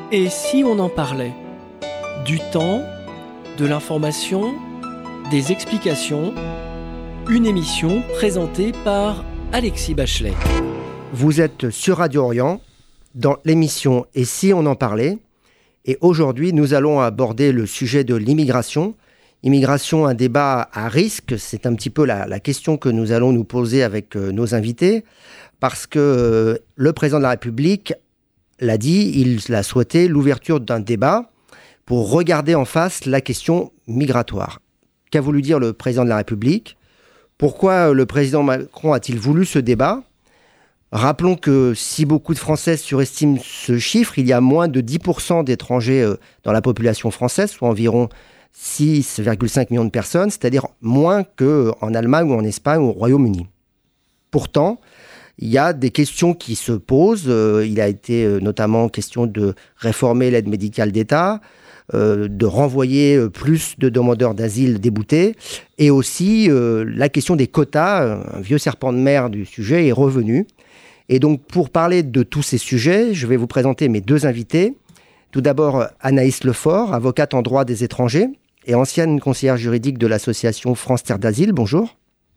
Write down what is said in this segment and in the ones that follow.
Et si on en parlait ? Du temps, de l'information, des explications, une émission présentée par Alexis Bachelet. Vous êtes sur Radio Orient, dans l'émission « Et si on en parlait ?» Et aujourd'hui, nous allons aborder le sujet de l'immigration. Immigration, un débat à risque, c'est un petit peu la question que nous allons nous poser avec nos invités, parce que le président de la République l'a dit, il a souhaité l'ouverture d'un débat pour regarder en face la question migratoire. Qu'a voulu dire le président de la République ? Pourquoi le président Macron a-t-il voulu ce débat ? Rappelons que si beaucoup de Français surestiment ce chiffre, il y a moins de 10% d'étrangers dans la population française, soit environ 6,5 millions de personnes, c'est-à-dire moins qu'en Allemagne ou en Espagne ou au Royaume-Uni. Pourtant, il y a des questions qui se posent. Il a été notamment question de réformer l'aide médicale d'État, de renvoyer plus de demandeurs d'asile déboutés, et aussi la question des quotas. Un vieux serpent de mer du sujet est revenu. Et donc, pour parler de tous ces sujets, je vais vous présenter mes deux invités. Tout d'abord, Anaïs Lefort, avocate en droit des étrangers et ancienne conseillère juridique de l'association France Terre d'Asile. Bonjour.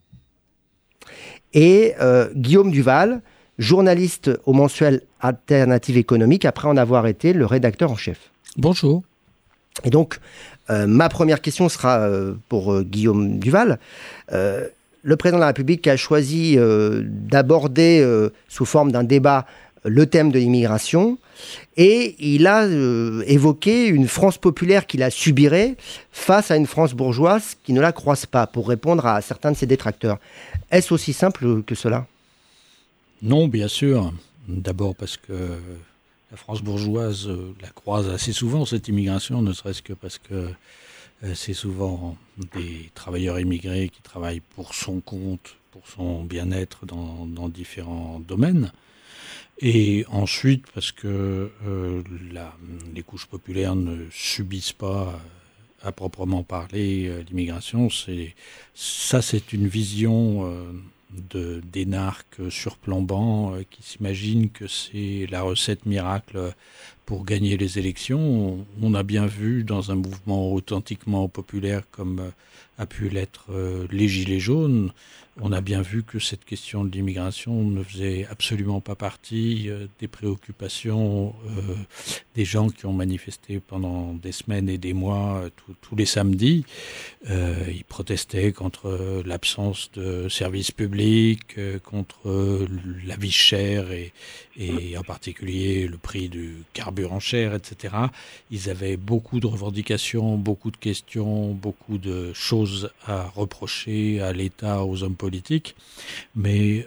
Et Guillaume Duval, journaliste au mensuel Alternative économique, après en avoir été le rédacteur en chef. Bonjour. Et donc, ma première question sera pour Guillaume Duval. Le président de la République a choisi d'aborder sous forme d'un débat le thème de l'immigration et il a évoqué une France populaire qui la subirait face à une France bourgeoise qui ne la croise pas, pour répondre à certains de ses détracteurs. Est-ce aussi simple que cela ? Non, bien sûr. D'abord parce que la France bourgeoise la croise assez souvent, cette immigration, ne serait-ce que parce que c'est souvent des travailleurs immigrés qui travaillent pour son compte, pour son bien-être dans différents domaines. Et ensuite, parce que les couches populaires ne subissent pas, à proprement parler, l'immigration. C'est une vision d'énarques surplombants qui s'imaginent que c'est la recette miracle pour gagner les élections. On a bien vu dans un mouvement authentiquement populaire comme a pu l'être les Gilets jaunes, on a bien vu que cette question de l'immigration ne faisait absolument pas partie des préoccupations des gens qui ont manifesté pendant des semaines et des mois tous les samedis. Ils protestaient contre l'absence de services publics, contre la vie chère et en particulier le prix du carburant cher, etc. Ils avaient beaucoup de revendications, beaucoup de questions, beaucoup de choses à reprocher à l'État, aux hommes politiques. Mais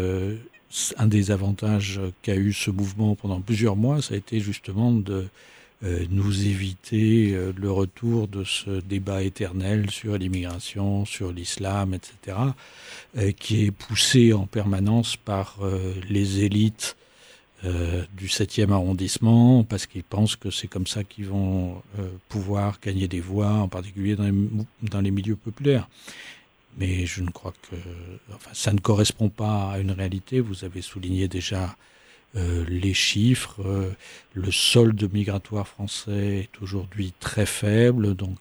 un des avantages qu'a eu ce mouvement pendant plusieurs mois, ça a été justement de nous éviter le retour de ce débat éternel sur l'immigration, sur l'islam, etc., qui est poussé en permanence par les élites du 7e arrondissement, parce qu'ils pensent que c'est comme ça qu'ils vont pouvoir gagner des voix, en particulier dans les milieux populaires. Mais je ne crois que ça ne correspond pas à une réalité. Vous avez souligné déjà les chiffres. Le solde migratoire français est aujourd'hui très faible, donc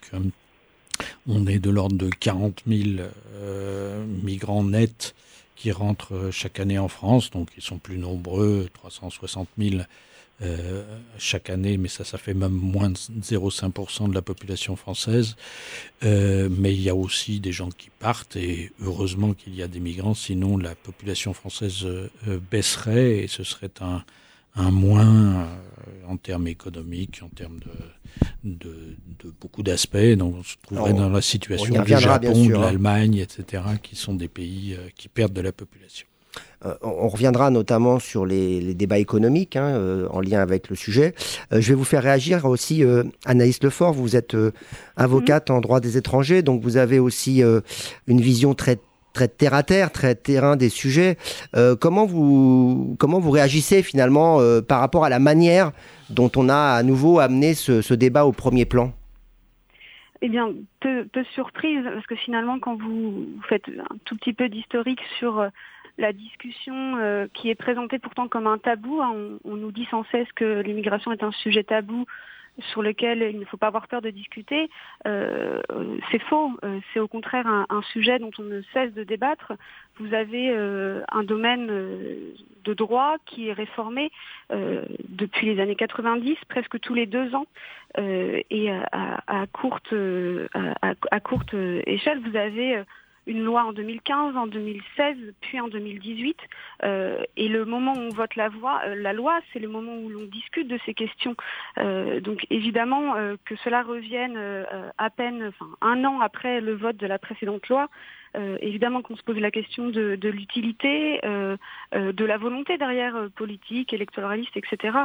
on est de l'ordre de 40 000 migrants nets qui rentrent chaque année en France, donc ils sont plus nombreux, 360 000 chaque année, mais ça fait même moins de 0,5% de la population française. Mais il y a aussi des gens qui partent, et heureusement qu'il y a des migrants, sinon la population française baisserait, et ce serait un moins en termes économiques, en termes de beaucoup d'aspects. Donc on se trouverait dans la situation du Japon, de l'Allemagne, etc., qui sont des pays qui perdent de la population. On reviendra notamment sur les débats économiques en lien avec le sujet. Je vais vous faire réagir aussi, Anaïs Lefort. Vous êtes avocate en droit des étrangers, donc vous avez aussi une vision très terre-à-terre, très terrain des sujets. Comment vous réagissez finalement par rapport à la manière dont on a à nouveau amené ce débat au premier plan ? Eh bien, peu surprise, parce que finalement, quand vous faites un tout petit peu d'historique sur la discussion qui est présentée pourtant comme un tabou. On nous dit sans cesse que l'immigration est un sujet tabou sur lequel il ne faut pas avoir peur de discuter. C'est faux. C'est au contraire un sujet dont on ne cesse de débattre. Vous avez un domaine de droit qui est réformé depuis les années 90, presque tous les 2 ans. Et à courte échelle, vous avez une loi en 2015, en 2016, puis en 2018. Et le moment où on vote la loi, c'est le moment où l'on discute de ces questions. Donc évidemment que cela revienne à peine, un an après le vote de la précédente loi, évidemment qu'on se pose la question de l'utilité, de la volonté derrière politique, électoraliste, etc.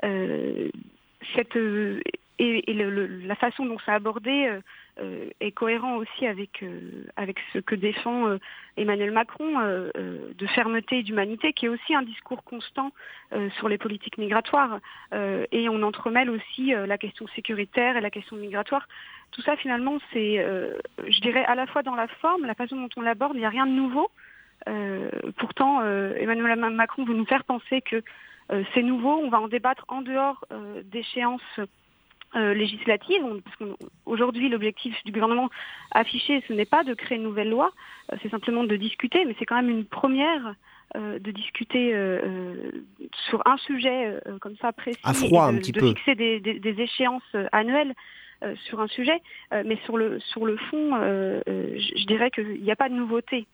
La façon dont c'est abordé est cohérent aussi avec ce que défend Emmanuel Macron, de fermeté et d'humanité, qui est aussi un discours constant sur les politiques migratoires. Et on entremêle aussi la question sécuritaire et la question migratoire. Tout ça, finalement, c'est, je dirais, à la fois dans la forme, la façon dont on l'aborde, il n'y a rien de nouveau. Pourtant, Emmanuel Macron veut nous faire penser que c'est nouveau, on va en débattre en dehors d'échéances législatives. Parce qu'aujourd'hui, l'objectif du gouvernement affiché, ce n'est pas de créer une nouvelle loi, c'est simplement de discuter, mais c'est quand même une première de discuter sur un sujet comme ça précis, à froid, et un petit de peu. fixer des échéances annuelles sur un sujet, mais sur le fond, je dirais qu'il n'y a pas de nouveauté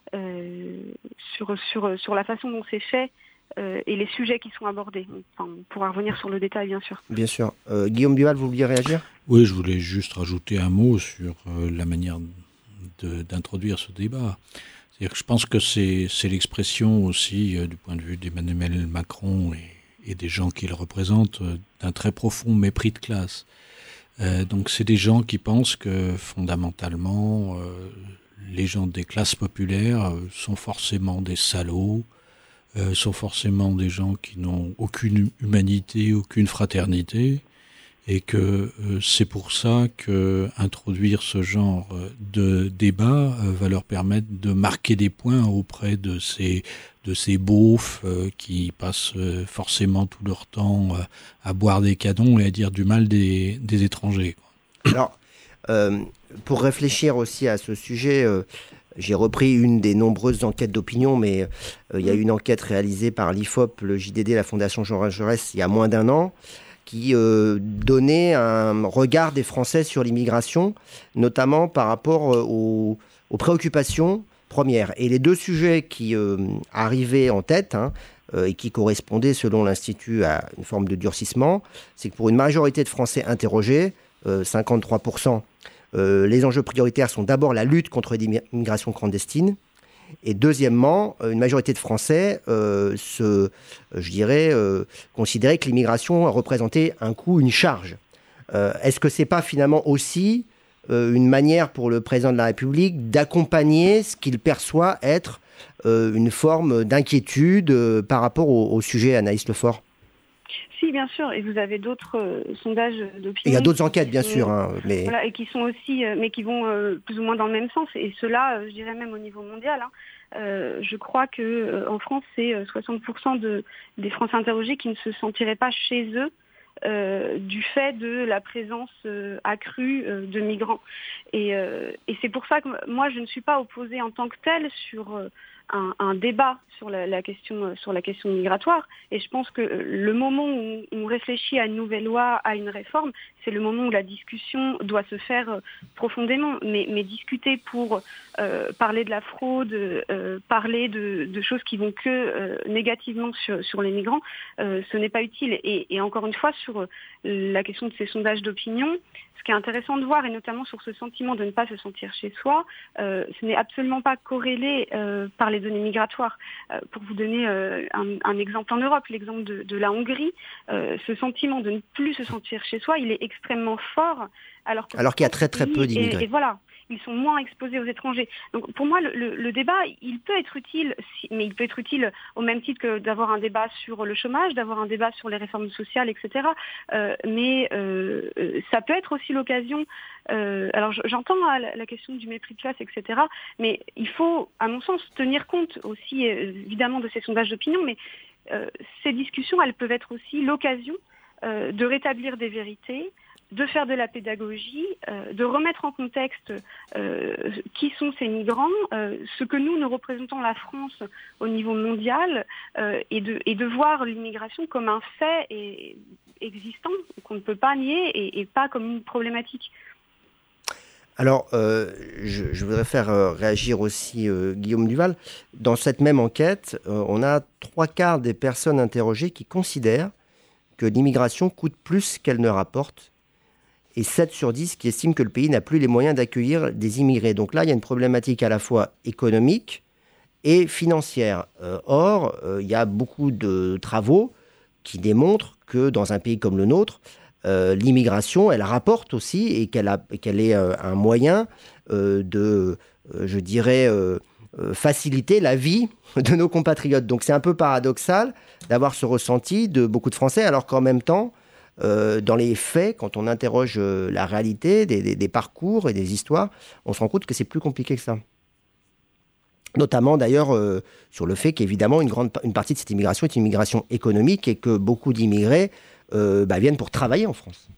sur la façon dont c'est fait et les sujets qui sont abordés. Enfin, on pourra revenir sur le détail, bien sûr. Bien sûr. Guillaume Duval, vous vouliez réagir ? Oui, je voulais juste rajouter un mot sur la manière d'introduire ce débat. C'est-à-dire que je pense que c'est l'expression aussi, du point de vue d'Emmanuel Macron et des gens qui le représentent, d'un très profond mépris de classe. Donc c'est des gens qui pensent que fondamentalement les gens des classes populaires sont forcément des salauds, sont forcément des gens qui n'ont aucune humanité, aucune fraternité, et que c'est pour ça que introduire ce genre de débat va leur permettre de marquer des points auprès de ces beaufs qui passent forcément tout leur temps à boire des canons et à dire du mal des étrangers, quoi. Alors, pour réfléchir aussi à ce sujet, j'ai repris une des nombreuses enquêtes d'opinion, mais il y a une enquête réalisée par l'IFOP, le JDD, la Fondation Jean Jaurès, il y a moins d'1 an, qui donnait un regard des Français sur l'immigration, notamment par rapport aux préoccupations premières. Et les 2 sujets qui arrivaient en tête, et qui correspondaient, selon l'Institut, à une forme de durcissement, c'est que pour une majorité de Français interrogés, 53%, les enjeux prioritaires sont d'abord la lutte contre l'immigration clandestine, et deuxièmement, une majorité de Français considéraient que l'immigration représentait un coût, une charge. Est-ce que c'est pas finalement aussi une manière pour le président de la République d'accompagner ce qu'il perçoit être une forme d'inquiétude par rapport au sujet, Anaïs Lefort ? Si, bien sûr, et vous avez d'autres sondages d'opinion. Il y a d'autres enquêtes, bien sûr, mais... Voilà, et qui sont aussi, mais qui vont plus ou moins dans le même sens. Et cela, je dirais même au niveau mondial. Je crois que en France, c'est 60% des Français interrogés qui ne se sentiraient pas chez eux du fait de la présence accrue de migrants. Et c'est pour ça que moi, je ne suis pas opposée en tant que telle sur un débat sur la question migratoire, et je pense que le moment où on réfléchit à une nouvelle loi, à une réforme, c'est le moment où la discussion doit se faire profondément, mais discuter pour parler de la fraude, parler de choses qui vont que négativement sur les migrants, ce n'est pas utile. Et encore une fois, sur la question de ces sondages d'opinion, ce qui est intéressant de voir, et notamment sur ce sentiment de ne pas se sentir chez soi, ce n'est absolument pas corrélé par les données migratoires. Pour vous donner un exemple en Europe, l'exemple de la Hongrie, ce sentiment de ne plus se sentir chez soi, il est extrêmement fort, alors qu'il y a très très peu d'immigrés. Et voilà. ils sont moins exposés aux étrangers. Donc pour moi, le débat, il peut être utile, mais il peut être utile au même titre que d'avoir un débat sur le chômage, d'avoir un débat sur les réformes sociales, etc. Mais ça peut être aussi l'occasion. Alors j'entends la question du mépris de classe, etc. Mais il faut, à mon sens, tenir compte aussi évidemment de ces sondages d'opinion, mais ces discussions, elles peuvent être aussi l'occasion de rétablir des vérités, de faire de la pédagogie, de remettre en contexte qui sont ces migrants, ce que nous représentons la France au niveau mondial, et de voir l'immigration comme un fait existant qu'on ne peut pas nier et pas comme une problématique. Alors, je voudrais faire réagir aussi Guillaume Duval. Dans cette même enquête, on a 3/4 des personnes interrogées qui considèrent que l'immigration coûte plus qu'elle ne rapporte, et 7 sur 10 qui estiment que le pays n'a plus les moyens d'accueillir des immigrés. Donc là, il y a une problématique à la fois économique et financière. Or, il y a beaucoup de travaux qui démontrent que dans un pays comme le nôtre, l'immigration, elle rapporte aussi, et qu'elle est un moyen de, je dirais, faciliter la vie de nos compatriotes. Donc c'est un peu paradoxal d'avoir ce ressenti de beaucoup de Français, alors qu'en même temps, dans les faits, quand on interroge la réalité des parcours et des histoires, on se rend compte que c'est plus compliqué que ça. Notamment d'ailleurs sur le fait qu'évidemment une partie de cette immigration est une immigration économique, et que beaucoup d'immigrés viennent pour travailler en France.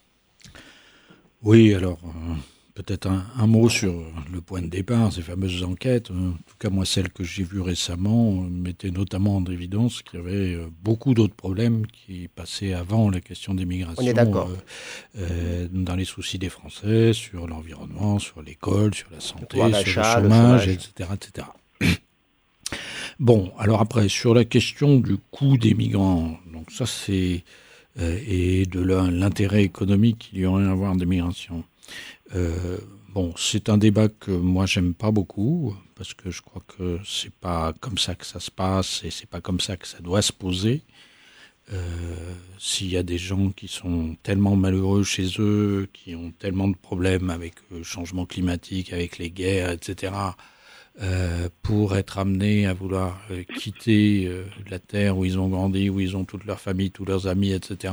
Oui, alors peut-être un mot sur le point de départ, ces fameuses enquêtes. En tout cas, moi, celle que j'ai vue récemment mettait notamment en évidence qu'il y avait beaucoup d'autres problèmes qui passaient avant la question des migrations. On est d'accord. Dans les soucis des Français, sur l'environnement, sur l'école, sur la santé, sur le chômage, etc., etc. Bon, alors après, sur la question du coût des migrants, donc ça c'est... et de l'intérêt économique qu'il y aurait à avoir des migrations. Bon, c'est un débat que moi j'aime pas beaucoup, parce que je crois que c'est pas comme ça que ça se passe, et c'est pas comme ça que ça doit se poser. S'il y a des gens qui sont tellement malheureux chez eux, qui ont tellement de problèmes avec le changement climatique, avec les guerres, etc., pour être amenés à vouloir quitter la terre où ils ont grandi, où ils ont toute leur famille, tous leurs amis, etc.,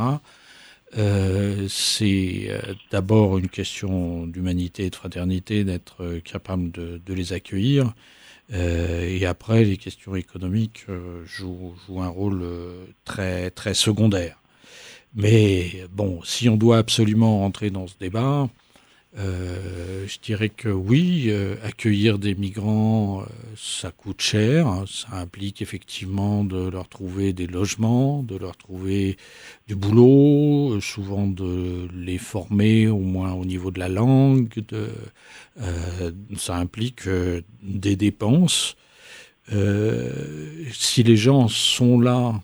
c'est d'abord une question d'humanité et de fraternité, d'être capable de les accueillir. Et après, les questions économiques jouent un rôle très, très secondaire. Mais bon, si on doit absolument rentrer dans ce débat, je dirais que oui, accueillir des migrants, ça coûte cher. Ça implique effectivement de leur trouver des logements, de leur trouver du boulot, souvent de les former au moins au niveau de la langue. Ça implique des dépenses. Si les gens sont là,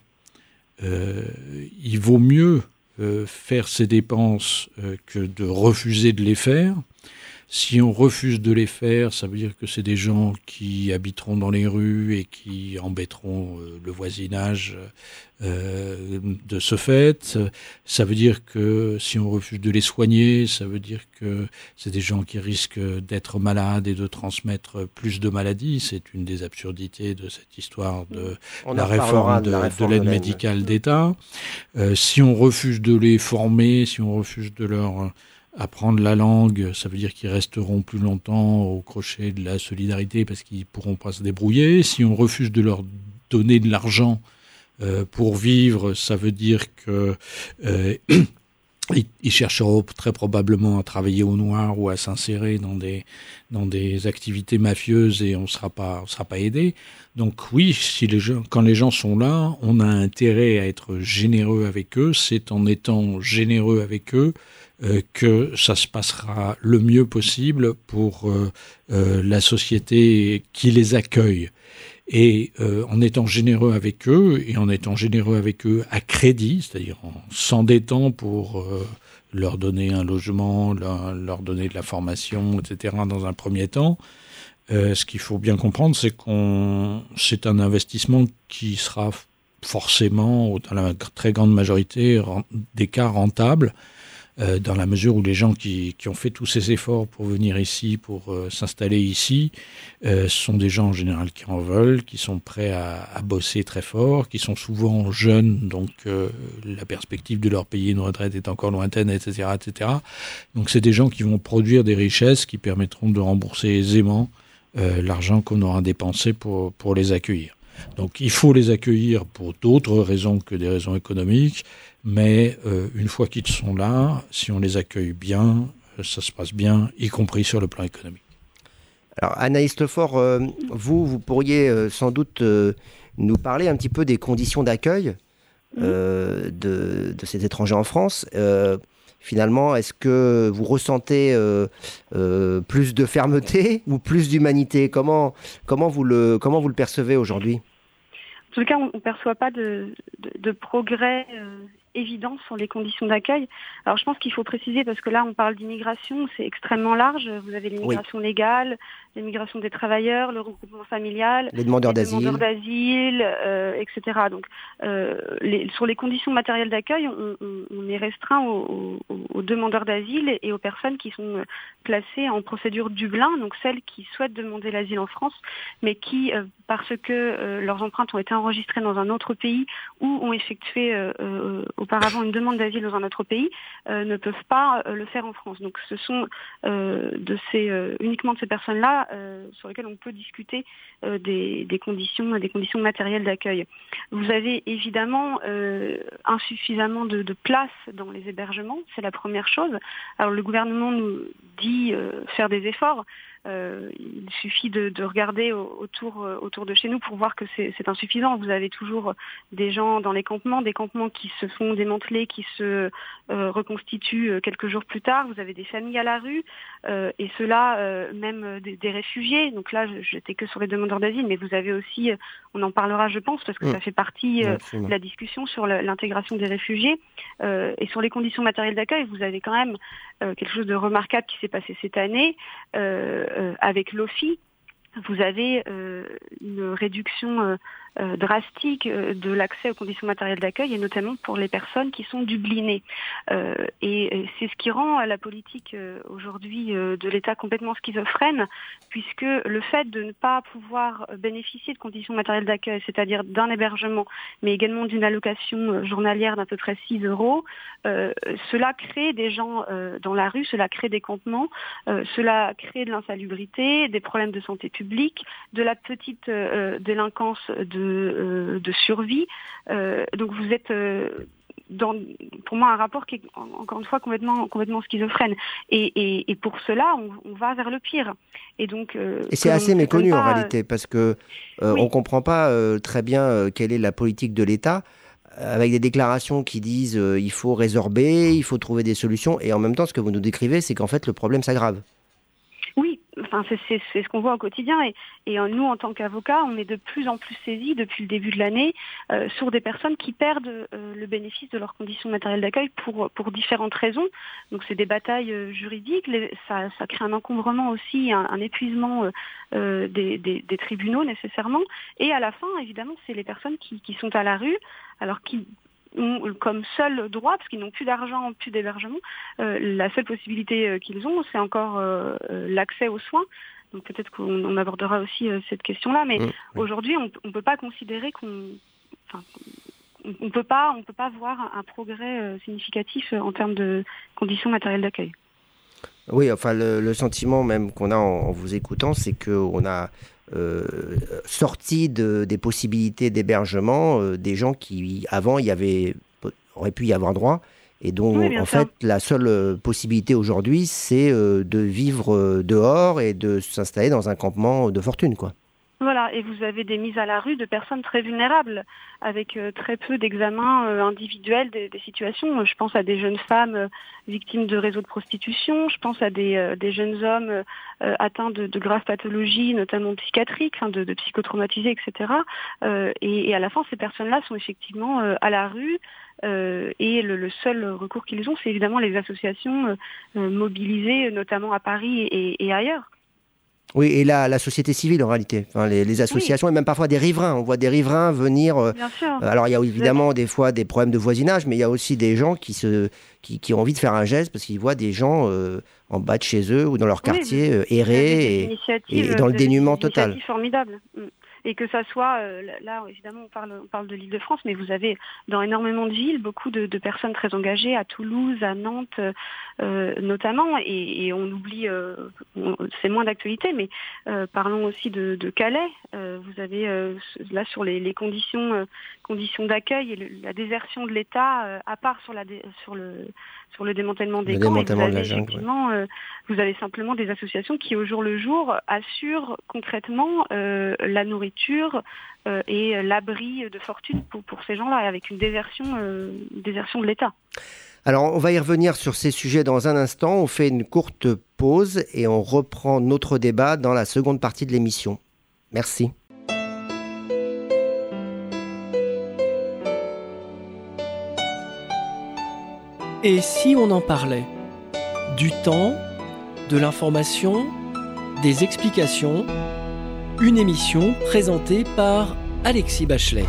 il vaut mieux faire ces dépenses que de refuser de les faire. Si on refuse de les faire, ça veut dire que c'est des gens qui habiteront dans les rues et qui embêteront le voisinage de ce fait. Ça veut dire que si on refuse de les soigner, ça veut dire que c'est des gens qui risquent d'être malades et de transmettre plus de maladies. C'est une des absurdités de cette histoire de la réforme de l'aide médicale d'État. Si on refuse de les former, si on refuse de leur apprendre la langue, ça veut dire qu'ils resteront plus longtemps au crochet de la solidarité parce qu'ils ne pourront pas se débrouiller. Si on refuse de leur donner de l'argent pour vivre, ça veut dire que ils chercheront très probablement à travailler au noir ou à s'insérer dans des activités mafieuses et on sera pas aidé. Donc oui, quand les gens sont là, on a intérêt à être généreux avec eux. C'est en étant généreux avec eux que ça se passera le mieux possible pour la société qui les accueille. Et en étant généreux avec eux, et en étant généreux avec eux à crédit, c'est-à-dire en s'endettant pour leur donner un logement, leur donner de la formation, etc., dans un premier temps, ce qu'il faut bien comprendre, c'est c'est un investissement qui sera forcément, dans la très grande majorité des cas, rentable. dans la mesure où les gens qui ont fait tous ces efforts pour venir ici, pour s'installer ici, sont des gens en général qui en veulent, qui sont prêts à bosser très fort, qui sont souvent jeunes, donc la perspective de leur payer une retraite est encore lointaine, etc., etc. Donc c'est des gens qui vont produire des richesses qui permettront de rembourser aisément l'argent qu'on aura dépensé pour les accueillir. Donc il faut les accueillir pour d'autres raisons que des raisons économiques, mais une fois qu'ils sont là, si on les accueille bien, ça se passe bien, y compris sur le plan économique. Alors Anaïs Lefort, vous pourriez sans doute nous parler un petit peu des conditions d'accueil de ces étrangers en France. Finalement, est-ce que vous ressentez plus de fermeté ou plus d'humanité ? Comment vous le percevez aujourd'hui ? En tout cas, on ne perçoit pas de progrès évident sur les conditions d'accueil. Alors je pense qu'il faut préciser, parce que là on parle d'immigration, c'est extrêmement large. Vous avez l'immigration légale, l'immigration des travailleurs, le regroupement familial, les demandeurs d'asile, etc. Donc sur les conditions matérielles d'accueil, on est restreint aux demandeurs d'asile et aux personnes qui sont placées en procédure Dublin, donc celles qui souhaitent demander l'asile en France, mais qui, parce que leurs empreintes ont été enregistrées dans un autre pays ou ont effectué auparavant une demande d'asile dans un autre pays, ne peuvent pas le faire en France. Donc ce sont uniquement de ces personnes-là sur lesquelles on peut discuter des conditions matérielles d'accueil. Vous avez évidemment insuffisamment de place dans les hébergements, c'est la première chose. Alors le gouvernement nous dit faire des efforts. Il suffit de regarder autour de chez nous pour voir que c'est insuffisant. Vous avez toujours des gens dans les campements, des campements qui se font démanteler, qui se reconstituent quelques jours plus tard. Vous avez des familles à la rue, et ceux-là, même des réfugiés. Donc là, je n'étais que sur les demandeurs d'asile, mais vous avez aussi, on en parlera je pense, parce que ça fait partie de la discussion sur l'intégration des réfugiés. Et sur les conditions matérielles d'accueil, vous avez quand même quelque chose de remarquable qui s'est passé cette année. Avec l'OFI, vous avez une réduction drastique de l'accès aux conditions matérielles d'accueil, et notamment pour les personnes qui sont dublinées. Et c'est ce qui rend la politique aujourd'hui de l'État complètement schizophrène, puisque le fait de ne pas pouvoir bénéficier de conditions matérielles d'accueil, c'est-à-dire d'un hébergement, mais également d'une allocation journalière d'à peu près 6 €, cela crée des gens dans la rue, cela crée des campements, cela crée de l'insalubrité, des problèmes de santé publique, de la petite délinquance de survie. Donc vous êtes dans, pour moi, un rapport qui est encore une fois complètement schizophrène. Et pour cela, on va vers le pire. Et donc, et c'est assez méconnu en réalité, parce que on comprend pas très bien quelle est la politique de l'État, avec des déclarations qui disent il faut résorber, il faut trouver des solutions, et en même temps, ce que vous nous décrivez, c'est qu'en fait, le problème s'aggrave. Oui, enfin, c'est ce qu'on voit au quotidien, et nous, en tant qu'avocats, on est de plus en plus saisis depuis le début de l'année sur des personnes qui perdent le bénéfice de leurs conditions matérielles d'accueil pour différentes raisons. Donc c'est des batailles juridiques, ça crée un encombrement aussi, un épuisement des tribunaux nécessairement, et à la fin, évidemment, c'est les personnes qui sont à la rue, alors qui ont comme seul droit, parce qu'ils n'ont plus d'argent, plus d'hébergement, la seule possibilité qu'ils ont, c'est encore l'accès aux soins. Donc peut-être qu'on abordera aussi cette question-là, mais aujourd'hui, on ne peut pas considérer on peut pas voir un progrès significatif en termes de conditions matérielles d'accueil. Oui, enfin le sentiment même qu'on a en vous écoutant, c'est qu'on a sorti des possibilités d'hébergement des gens qui avant auraient pu y avoir droit, et dont en fait la seule possibilité aujourd'hui, c'est de vivre dehors et de s'installer dans un campement de fortune, quoi. Voilà, et vous avez des mises à la rue de personnes très vulnérables, avec très peu d'examens individuels des situations. Je pense à des jeunes femmes victimes de réseaux de prostitution, je pense à des jeunes hommes atteints de graves pathologies, notamment psychiatriques, de psychotraumatisés, etc. Et à la fin, ces personnes-là sont effectivement à la rue, et le seul recours qu'ils ont, c'est évidemment les associations mobilisées, notamment à Paris et ailleurs. Oui, et la société civile en réalité, enfin, les associations et même parfois des riverains. On voit des riverains venir. Bien sûr. Alors il y a évidemment des fois des problèmes de voisinage, mais il y a aussi des gens qui ont envie de faire un geste parce qu'ils voient des gens en bas de chez eux ou dans leur quartier errer et dans le dénuement total. C'est formidable. Et que ça soit, là évidemment on parle de l'Île-de-France, mais vous avez dans énormément de villes beaucoup de personnes très engagées, à Toulouse, à Nantes notamment, et on oublie, c'est moins d'actualité, mais parlons aussi de Calais. Vous avez là sur les conditions d'accueil et la désertion de l'État, à part sur le démantèlement des camps, vous avez simplement des associations qui au jour le jour assurent concrètement la nourriture et l'abri de fortune pour ces gens-là, avec une désertion de l'État. Alors, on va y revenir sur ces sujets dans un instant. On fait une courte pause et on reprend notre débat dans la seconde partie de l'émission. Merci. Et si on en parlait ? Du temps, de l'information, des explications, une émission présentée par Alexis Bachelet.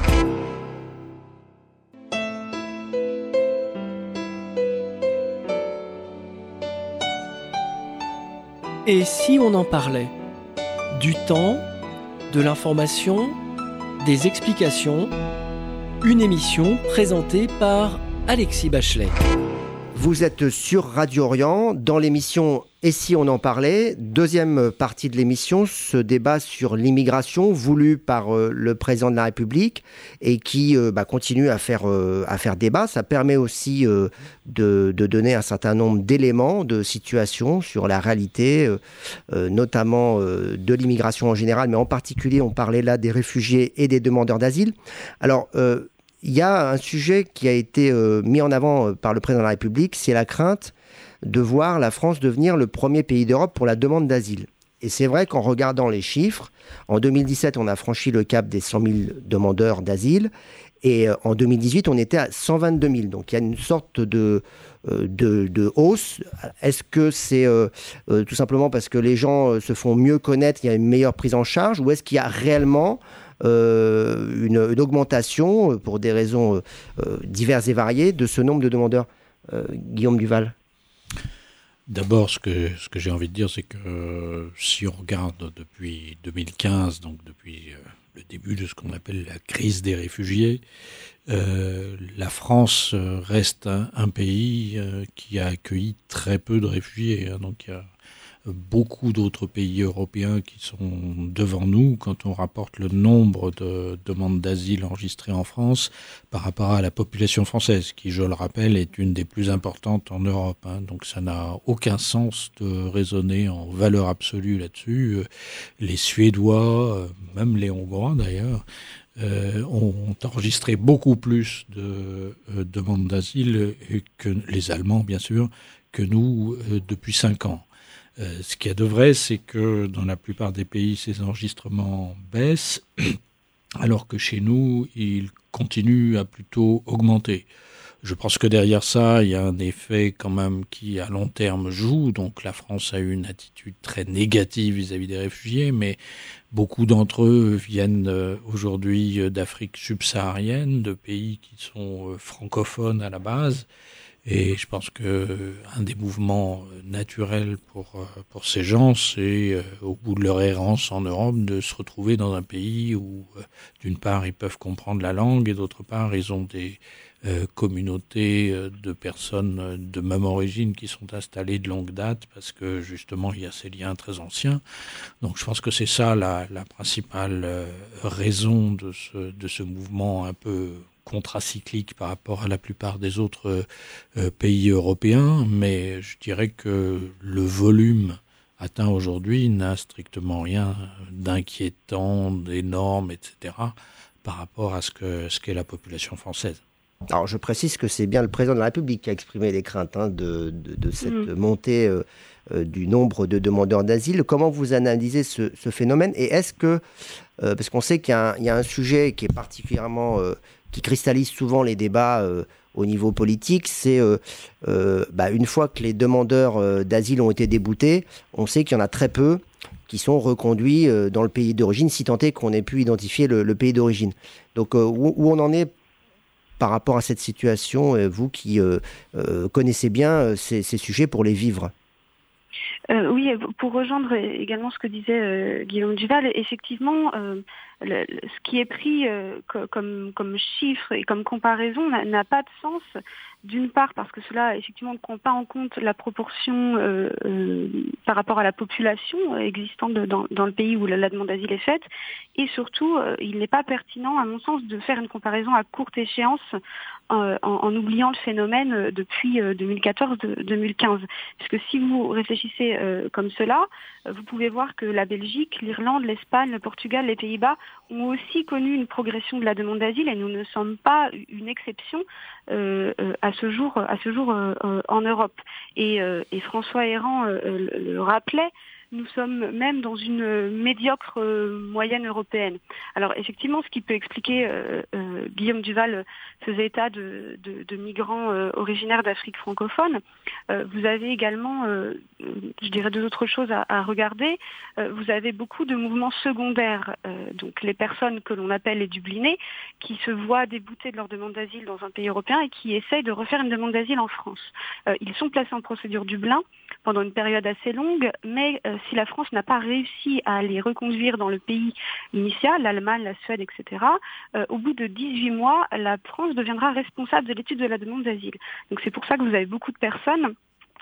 Et si on en parlait ? Du temps, de l'information, des explications, une émission présentée par Alexis Bachelet. Vous êtes sur Radio Orient, dans l'émission « Et si on en parlait ?» Deuxième partie de l'émission, ce débat sur l'immigration voulu par le président de la République et qui continue à faire débat. Ça permet aussi de donner un certain nombre d'éléments, de situations sur la réalité, notamment de l'immigration en général, mais en particulier, on parlait là des réfugiés et des demandeurs d'asile. Alors, il y a un sujet qui a été mis en avant par le président de la République, c'est la crainte de voir la France devenir le premier pays d'Europe pour la demande d'asile. Et c'est vrai qu'en regardant les chiffres, en 2017, on a franchi le cap des 100 000 demandeurs d'asile, et en 2018, on était à 122 000. Donc il y a une sorte de hausse. Est-ce que c'est tout simplement parce que les gens se font mieux connaître, il y a une meilleure prise en charge, ou est-ce qu'il y a réellement une augmentation, pour des raisons diverses et variées, de ce nombre de demandeurs? Guillaume Duval. D'abord, ce que j'ai envie de dire, c'est que si on regarde depuis 2015, donc depuis le début de ce qu'on appelle la crise des réfugiés, la France reste un pays qui a accueilli très peu de réfugiés. Donc il y a beaucoup d'autres pays européens qui sont devant nous quand on rapporte le nombre de demandes d'asile enregistrées en France par rapport à la population française, qui, je le rappelle, est une des plus importantes en Europe. Donc ça n'a aucun sens de raisonner en valeur absolue là-dessus. Les Suédois, même les Hongrois d'ailleurs, ont enregistré beaucoup plus de demandes d'asile que les Allemands, bien sûr, que nous depuis 5 ans. Ce qu'il y a de vrai, c'est que dans la plupart des pays, ces enregistrements baissent, alors que chez nous, ils continuent à plutôt augmenter. Je pense que derrière ça, il y a un effet quand même qui, à long terme, joue. Donc la France a eu une attitude très négative vis-à-vis des réfugiés, mais beaucoup d'entre eux viennent aujourd'hui d'Afrique subsaharienne, de pays qui sont francophones à la base. Et je pense que un des mouvements naturels pour ces gens, c'est au bout de leur errance en Europe de se retrouver dans un pays où, d'une part, ils peuvent comprendre la langue et d'autre part, ils ont des communautés de personnes de même origine qui sont installées de longue date parce que justement il y a ces liens très anciens. Donc je pense que c'est ça la principale raison de ce mouvement un peu contracyclique par rapport à la plupart des autres pays européens, mais je dirais que le volume atteint aujourd'hui n'a strictement rien d'inquiétant, d'énorme, etc., par rapport à ce qu'est la population française. Alors je précise que c'est bien le président de la République qui a exprimé les craintes de cette montée du nombre de demandeurs d'asile. Comment vous analysez ce phénomène? Et est-ce que, parce qu'on sait qu'il y a un sujet qui est particulièrement, qui cristallise souvent les débats au niveau politique, c'est une fois que les demandeurs d'asile ont été déboutés, on sait qu'il y en a très peu qui sont reconduits dans le pays d'origine, si tant est qu'on ait pu identifier le pays d'origine. Donc, où on en est par rapport à cette situation, vous qui connaissez bien ces sujets pour les vivre? Oui, pour rejoindre également ce que disait Guillaume Duval, effectivement, ce qui est pris comme chiffre et comme comparaison n'a pas de sens. D'une part parce que cela effectivement ne prend pas en compte la proportion par rapport à la population existante dans le pays où la demande d'asile est faite, et surtout il n'est pas pertinent à mon sens de faire une comparaison à courte échéance en oubliant le phénomène depuis 2014-2015. Puisque si vous réfléchissez comme cela, vous pouvez voir que la Belgique, l'Irlande, l'Espagne, le Portugal, les Pays-Bas ont aussi connu une progression de la demande d'asile, et nous ne sommes pas une exception à ce jour en Europe. Et François Héran le rappelait, nous sommes même dans une médiocre moyenne européenne. Alors effectivement, ce qui peut expliquer, Guillaume Duval faisait état de migrants originaires d'Afrique francophone. Vous avez également, je dirais, deux autres choses à regarder. Vous avez beaucoup de mouvements secondaires, donc les personnes que l'on appelle les Dublinés, qui se voient déboutées de leur demande d'asile dans un pays européen et qui essayent de refaire une demande d'asile en France. Ils sont placés en procédure Dublin pendant une période assez longue, mais si la France n'a pas réussi à les reconduire dans le pays initial, l'Allemagne, la Suède, etc., au bout de 18 mois, la France deviendra responsable de l'étude de la demande d'asile. Donc c'est pour ça que vous avez beaucoup de personnes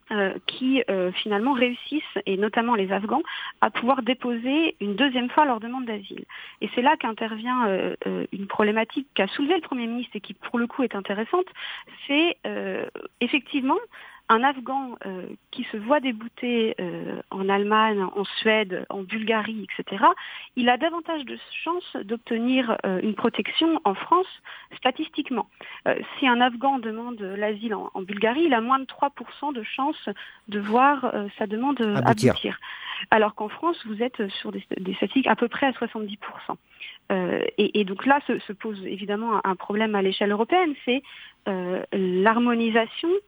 qui finalement réussissent, et notamment les Afghans, à pouvoir déposer une deuxième fois leur demande d'asile. Et c'est là qu'intervient une problématique qu'a soulevée le Premier ministre et qui pour le coup est intéressante, c'est effectivement un Afghan qui se voit débouté en Allemagne, en Suède, en Bulgarie, etc., il a davantage de chances d'obtenir une protection en France statistiquement. Si un Afghan demande l'asile en Bulgarie, il a moins de 3% de chances de voir sa demande aboutir. Alors qu'en France, vous êtes sur des statistiques à peu près à 70%. Et donc là se pose évidemment un problème à l'échelle européenne, c'est l'harmonisation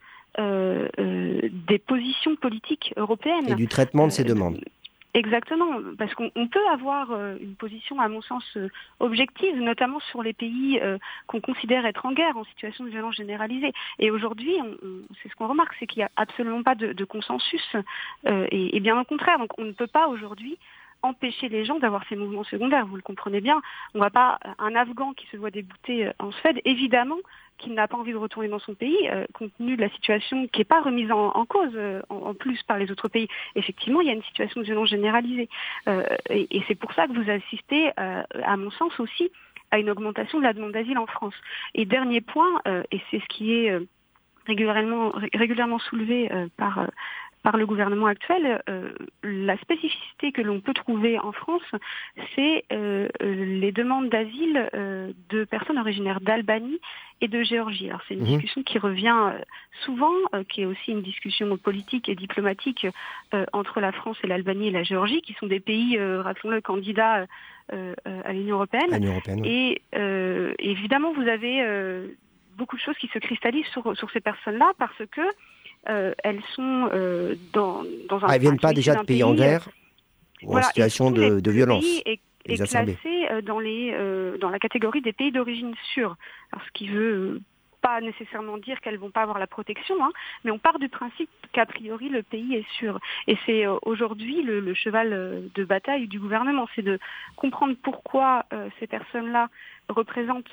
des positions politiques européennes. Et du traitement de ces demandes. Exactement, parce qu'on peut avoir une position, à mon sens, objective, notamment sur les pays qu'on considère être en guerre, en situation de violence généralisée. Et aujourd'hui, c'est ce qu'on remarque, c'est qu'il n'y a absolument pas de consensus, et bien au contraire. Donc on ne peut pas aujourd'hui empêcher les gens d'avoir ces mouvements secondaires, vous le comprenez bien. On ne va pas, un Afghan qui se voit débouté en Suède, évidemment qu'il n'a pas envie de retourner dans son pays, compte tenu de la situation qui n'est pas remise en cause en plus par les autres pays. Effectivement, il y a une situation de violence généralisée. Et c'est pour ça que vous assistez, à mon sens aussi, à une augmentation de la demande d'asile en France. Et dernier point, et c'est ce qui est régulièrement soulevé par le gouvernement actuel, la spécificité que l'on peut trouver en France, c'est les demandes d'asile de personnes originaires d'Albanie et de Géorgie. Alors c'est une discussion qui revient souvent, qui est aussi une discussion politique et diplomatique entre la France et l'Albanie et la Géorgie, qui sont des pays, rappelons-le, candidats à l'Union européenne. Et évidemment, vous avez beaucoup de choses qui se cristallisent sur ces personnes-là, parce que elles sont dans un... elles ne viennent pas déjà de pays en guerre ou en situation de violence. Est classé dans la catégorie des pays d'origine sûrs. Alors, ce qui veut pas nécessairement dire qu'elles vont pas avoir la protection, mais on part du principe qu'a priori le pays est sûr. Et c'est aujourd'hui le cheval de bataille du gouvernement, c'est de comprendre pourquoi ces personnes-là représentent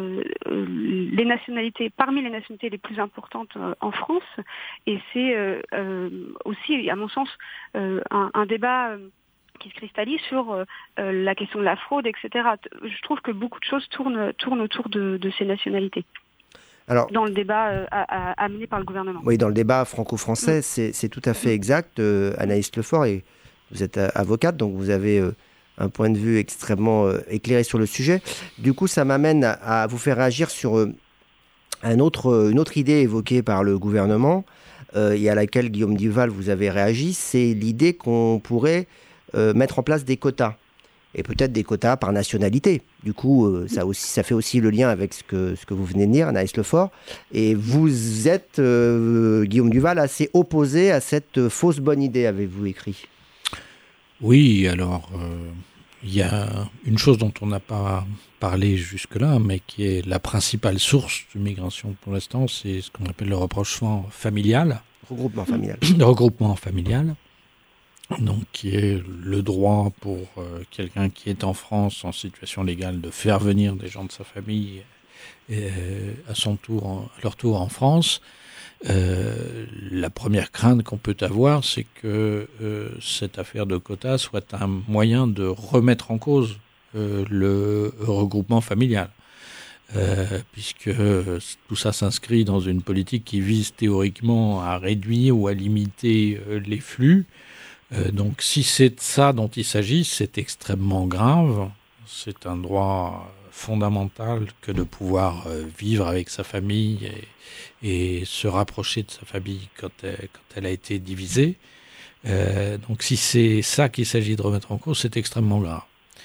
les nationalités, parmi les nationalités les plus importantes en France. Et c'est aussi, à mon sens, un débat qui se cristallise sur la question de la fraude, etc. Je trouve que beaucoup de choses tournent autour de ces nationalités. Alors, dans le débat amené par le gouvernement. Oui, dans le débat franco-français, c'est tout à fait exact. Anaïs Lefort, et vous êtes avocate, donc vous avez un point de vue extrêmement éclairé sur le sujet. Du coup, ça m'amène à vous faire réagir sur une autre idée évoquée par le gouvernement et à laquelle, Guillaume Duval, vous avez réagi. C'est l'idée qu'on pourrait mettre en place des quotas. Et peut-être des quotas par nationalité. Du coup, ça fait aussi le lien avec ce que vous venez de dire, Anaïs Lefort. Et vous êtes, Guillaume Duval, assez opposé à cette fausse bonne idée, avez-vous écrit ? Oui, alors il y a une chose dont on n'a pas parlé jusque-là, mais qui est la principale source de migration pour l'instant, c'est ce qu'on appelle le rapprochement familial. Regroupement familial. Le regroupement familial, donc qui est le droit pour quelqu'un qui est en France en situation légale de faire venir des gens de sa famille à leur tour en France. La première crainte qu'on peut avoir, c'est que cette affaire de quotas soit un moyen de remettre en cause le regroupement familial, puisque tout ça s'inscrit dans une politique qui vise théoriquement à réduire ou à limiter les flux. Donc si c'est de ça dont il s'agit, c'est extrêmement grave. C'est un droit fondamental que de pouvoir vivre avec sa famille et se rapprocher de sa famille quand elle a été divisée. Donc si c'est ça qu'il s'agit de remettre en cause, c'est extrêmement grave.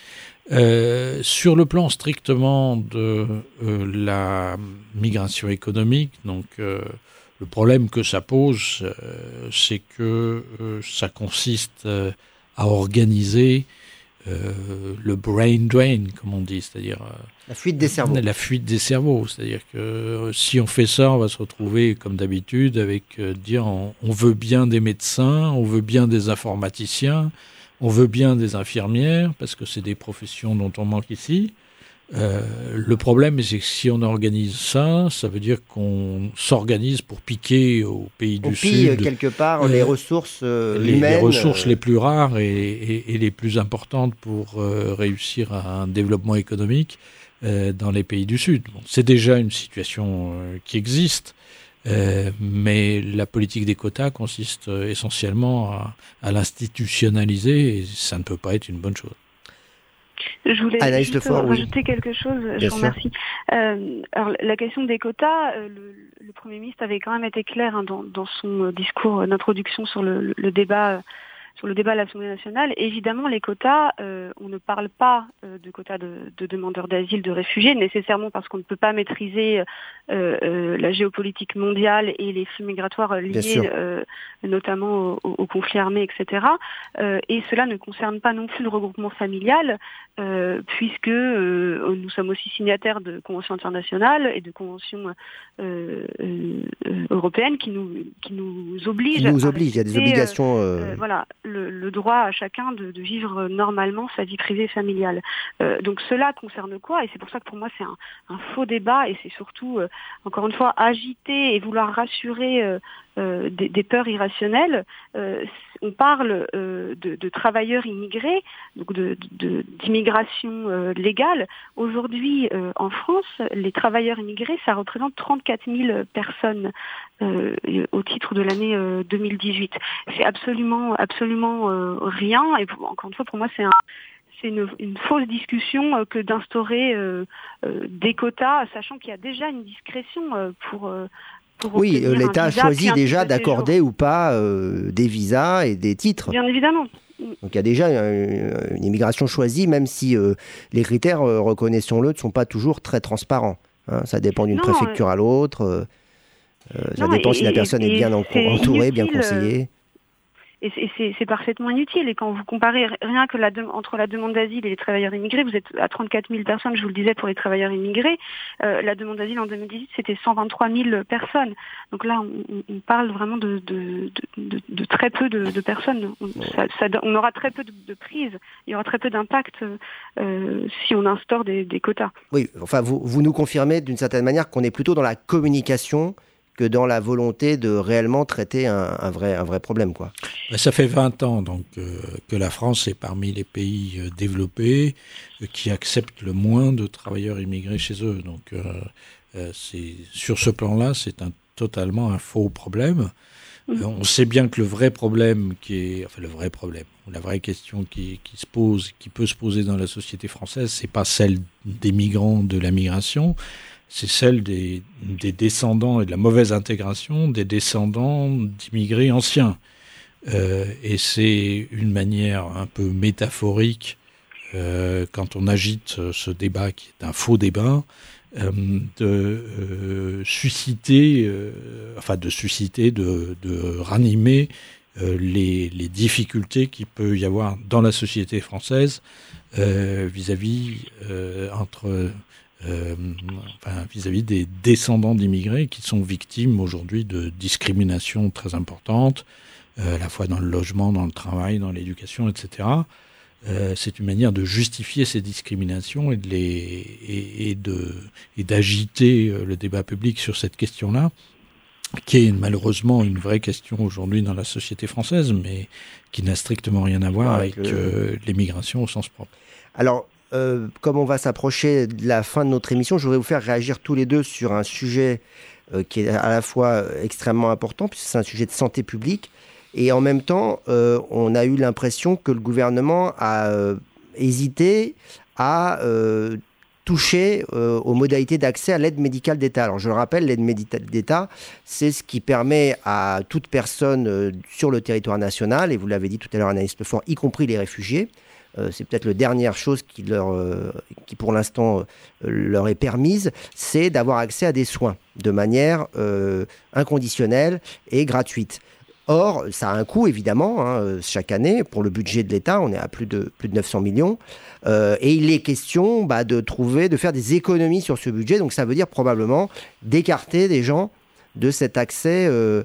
Sur le plan strictement de la migration économique, donc le problème que ça pose, c'est que ça consiste à organiser le brain drain, comme on dit, c'est-à-dire la fuite des cerveaux. La fuite des cerveaux, c'est-à-dire que si on fait ça, on va se retrouver comme d'habitude avec dire on veut bien des médecins, on veut bien des informaticiens, on veut bien des infirmières, parce que c'est des professions dont on manque ici. Le problème, c'est que si on organise ça, ça veut dire qu'on s'organise pour piquer aux pays du Sud. Quelque part les ressources humaines. Les ressources les plus rares et les plus importantes pour réussir à un développement économique dans les pays du Sud. Bon, c'est déjà une situation qui existe, mais la politique des quotas consiste essentiellement à l'institutionnaliser et ça ne peut pas être une bonne chose. Je voulais juste rajouter quelque chose, je vous remercie. Alors, la question des quotas, le Premier ministre avait quand même été clair dans son discours d'introduction sur le débat à l'Assemblée nationale. Évidemment, les quotas, on ne parle pas de quotas de demandeurs d'asile, de réfugiés, nécessairement parce qu'on ne peut pas maîtriser la géopolitique mondiale et les flux migratoires liés notamment au conflit armé, etc. Et cela ne concerne pas non plus le regroupement familial, puisque nous sommes aussi signataires de conventions internationales et de conventions européennes qui nous obligent. Il y a des obligations. Voilà, le droit à chacun de vivre normalement sa vie privée et familiale. Donc cela concerne quoi ? Et c'est pour ça que pour moi c'est un faux débat et c'est surtout, encore une fois, agiter et vouloir rassurer des peurs irrationnelles. On parle de travailleurs immigrés, donc d'immigration légale. Aujourd'hui, en France, les travailleurs immigrés, ça représente 34 000 personnes au titre de l'année 2018. C'est absolument rien. Et encore une fois, pour moi, c'est une fausse discussion que d'instaurer des quotas, sachant qu'il y a déjà une discrétion pour oui, l'État a choisi déjà d'accorder ou pas des visas et des titres. Bien évidemment. Donc il y a déjà une immigration choisie, même si les critères, reconnaissons-le, ne sont pas toujours très transparents. Hein, ça dépend d'une préfecture à l'autre. Ça dépend si la personne est bien entourée, bien conseillée. Et c'est parfaitement inutile. Et quand vous comparez rien que entre la demande d'asile et les travailleurs immigrés, vous êtes à 34 000 personnes, je vous le disais, pour les travailleurs immigrés. La demande d'asile en 2018, c'était 123 000 personnes. Donc là, on parle vraiment de très peu de personnes. On aura très peu de prise. Il y aura très peu d'impact si on instaure des quotas. Oui, enfin, vous nous confirmez d'une certaine manière qu'on est plutôt dans la communication que dans la volonté de réellement traiter un vrai problème, quoi. Ça fait 20 ans donc, que la France est parmi les pays développés qui acceptent le moins de travailleurs immigrés chez eux. Donc, sur ce plan-là, c'est totalement un faux problème. On sait bien que le vrai problème la vraie question qui se pose, qui peut se poser dans la société française, c'est pas celle des migrants de la migration, c'est celle des descendants et de la mauvaise intégration des descendants d'immigrés anciens. Et c'est une manière un peu métaphorique, quand on agite ce débat qui est un faux débat, de ranimer les difficultés qu'il peut y avoir dans la société française vis-à-vis vis-à-vis des descendants d'immigrés qui sont victimes aujourd'hui de discriminations très importantes, à la fois dans le logement, dans le travail, dans l'éducation, etc. C'est une manière de justifier ces discriminations et d'agiter le débat public sur cette question-là, qui est malheureusement une vraie question aujourd'hui dans la société française, mais qui n'a strictement rien à voir avec l'immigration au sens propre. Alors, comme on va s'approcher de la fin de notre émission, je voudrais vous faire réagir tous les deux sur un sujet qui est à la fois extrêmement important, puisque c'est un sujet de santé publique, et en même temps, on a eu l'impression que le gouvernement a hésité à toucher aux modalités d'accès à l'aide médicale d'État. Alors je le rappelle, l'aide médicale d'État, c'est ce qui permet à toute personne sur le territoire national, et vous l'avez dit tout à l'heure Anaïs Lefort, y compris les réfugiés, c'est peut-être la dernière chose qui pour l'instant leur est permise, c'est d'avoir accès à des soins de manière inconditionnelle et gratuite. Or, ça a un coût, évidemment, chaque année. Pour le budget de l'État, on est à plus de 900 millions. Et il est question de faire des économies sur ce budget. Donc, ça veut dire probablement d'écarter des gens de cet accès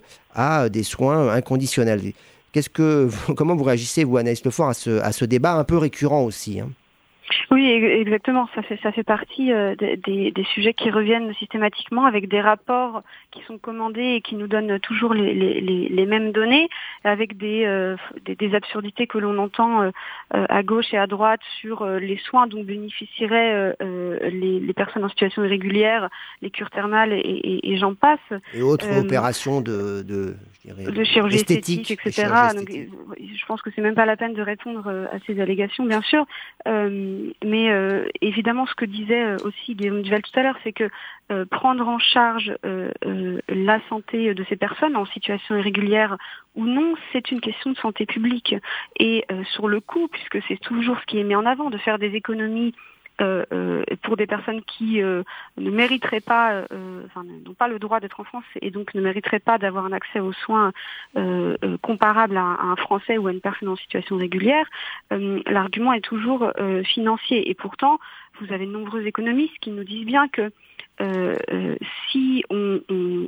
à des soins inconditionnels. Comment vous réagissez, vous, Anaïs Lefort, à ce débat un peu récurrent aussi, Oui, exactement. Ça fait partie des sujets qui reviennent systématiquement, avec des rapports qui sont commandés et qui nous donnent toujours les mêmes données, avec des absurdités que l'on entend à gauche et à droite sur les soins dont bénéficieraient les personnes en situation irrégulière, les cures thermales et j'en passe. Et autres opérations de chirurgie esthétique, etc. Donc, je pense que c'est même pas la peine de répondre à ces allégations, bien sûr. Mais évidemment, ce que disait aussi Guillaume Duval tout à l'heure, c'est que prendre en charge la santé de ces personnes en situation irrégulière ou non, c'est une question de santé publique. Et sur le coup, puisque c'est toujours ce qui est mis en avant, de faire des économies pour des personnes qui ne mériteraient pas, n'ont pas le droit d'être en France et donc ne mériteraient pas d'avoir un accès aux soins comparable à un Français ou à une personne en situation régulière, l'argument est toujours financier. Et pourtant, vous avez de nombreux économistes qui nous disent bien que si on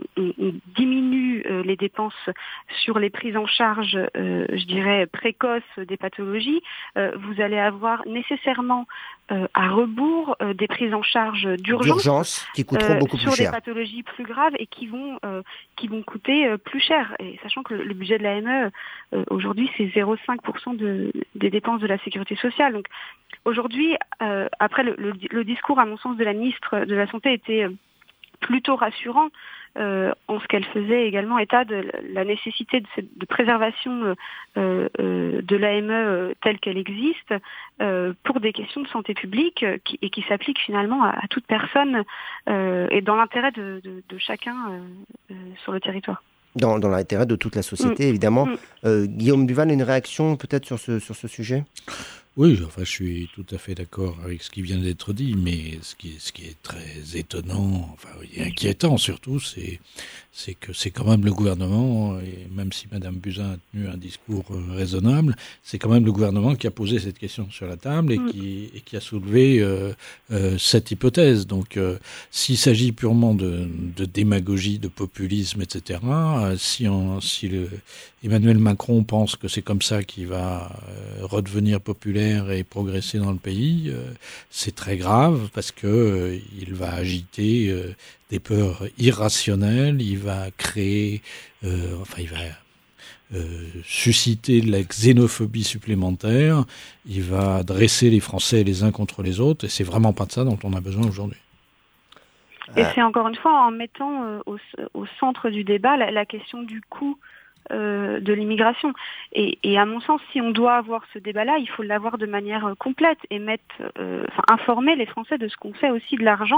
diminue les dépenses sur les prises en charge, je dirais, précoces des pathologies, vous allez avoir nécessairement à rebours des prises en charge d'urgence qui coûteront beaucoup plus cher. Sur des pathologies plus graves et qui vont coûter plus cher. Et sachant que le budget de l'AME, aujourd'hui, c'est 0,5% des dépenses de la sécurité sociale. Donc aujourd'hui, après le discours, à mon sens, de la ministre de la Santé était plutôt rassurant en ce qu'elle faisait également état de la nécessité de préservation de l'AME telle qu'elle existe pour des questions de santé publique qui s'appliquent finalement à toute personne et dans l'intérêt de chacun sur le territoire. Dans l'intérêt de toute la société, évidemment. Guillaume Duval, une réaction peut-être sur ce sujet ? Oui, je suis tout à fait d'accord avec ce qui vient d'être dit, mais ce qui est très étonnant, et inquiétant surtout, c'est que c'est quand même le gouvernement, et même si Madame Buzyn a tenu un discours raisonnable, c'est quand même le gouvernement qui a posé cette question sur la table et qui a soulevé cette hypothèse. Donc, s'il s'agit purement de démagogie, de populisme, etc., si Emmanuel Macron pense que c'est comme ça qu'il va redevenir populaire et progresser dans le pays, c'est très grave parce que il va agiter des peurs irrationnelles, il va créer, il va susciter de la xénophobie supplémentaire, il va dresser les Français les uns contre les autres, et c'est vraiment pas de ça dont on a besoin aujourd'hui. Et c'est encore une fois en mettant au centre du débat la question du coût de l'immigration. Et à mon sens, si on doit avoir ce débat-là, il faut l'avoir de manière complète et informer les Français de ce qu'on fait aussi de l'argent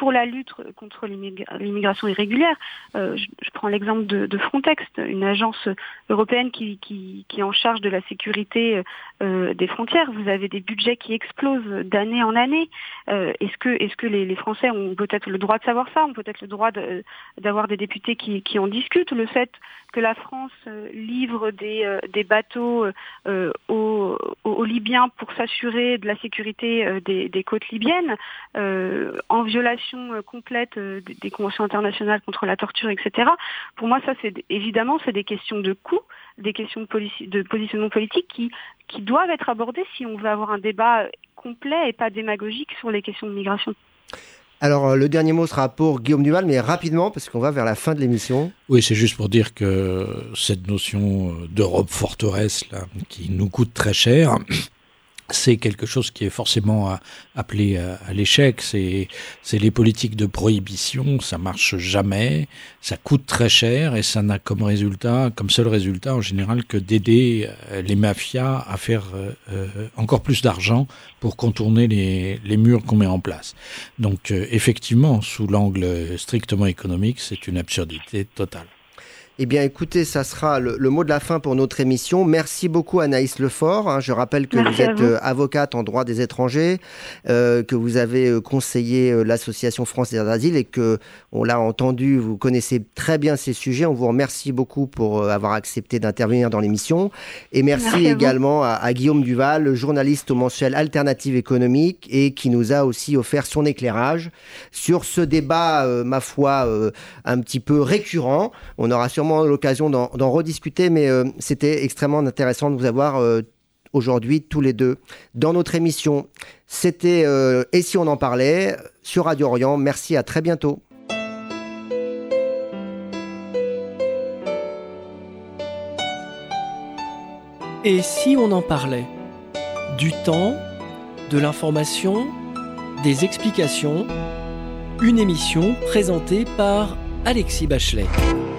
pour la lutte contre l'immigration irrégulière. Je prends l'exemple de Frontex, une agence européenne qui est en charge de la sécurité des frontières. Vous avez des budgets qui explosent d'année en année. Est-ce que les Français ont peut-être le droit de savoir ça, ont peut-être le droit d'avoir des députés qui en discutent? Le fait que la France livre des bateaux aux Libyens pour s'assurer de la sécurité des côtes libyennes, en violation complète des conventions internationales contre la torture, etc. Pour moi, ça, c'est des questions de coût, des questions de positionnement politique qui doivent être abordées si on veut avoir un débat complet et pas démagogique sur les questions de migration. Alors, le dernier mot sera pour Guillaume Duval, mais rapidement, parce qu'on va vers la fin de l'émission. Oui, c'est juste pour dire que cette notion d'Europe forteresse, là, qui nous coûte très cher, c'est quelque chose qui est forcément appelé à l'échec. C'est les politiques de prohibition, ça marche jamais, ça coûte très cher et ça n'a comme seul résultat en général que d'aider les mafias à faire encore plus d'argent pour contourner les murs qu'on met en place. Donc effectivement, sous l'angle strictement économique, c'est une absurdité totale. Eh bien, écoutez, ça sera le mot de la fin pour notre émission. Merci beaucoup, Anaïs Lefort. Je rappelle que vous êtes avocate en droit des étrangers, que vous avez conseillé l'Association française d'asile et que, on l'a entendu, vous connaissez très bien ces sujets. On vous remercie beaucoup pour avoir accepté d'intervenir dans l'émission. Et merci également à Guillaume Duval, journaliste au mensuel Alternative économique et qui nous a aussi offert son éclairage sur ce débat, ma foi, un petit peu récurrent. On aura sûrement l'occasion d'en rediscuter, mais c'était extrêmement intéressant de vous avoir aujourd'hui tous les deux dans notre émission. C'était Et si on en parlait sur Radio Orient. Merci, à très bientôt. Et si on en parlait? Du temps, de l'information, des explications, une émission présentée par Alexis Bachelet.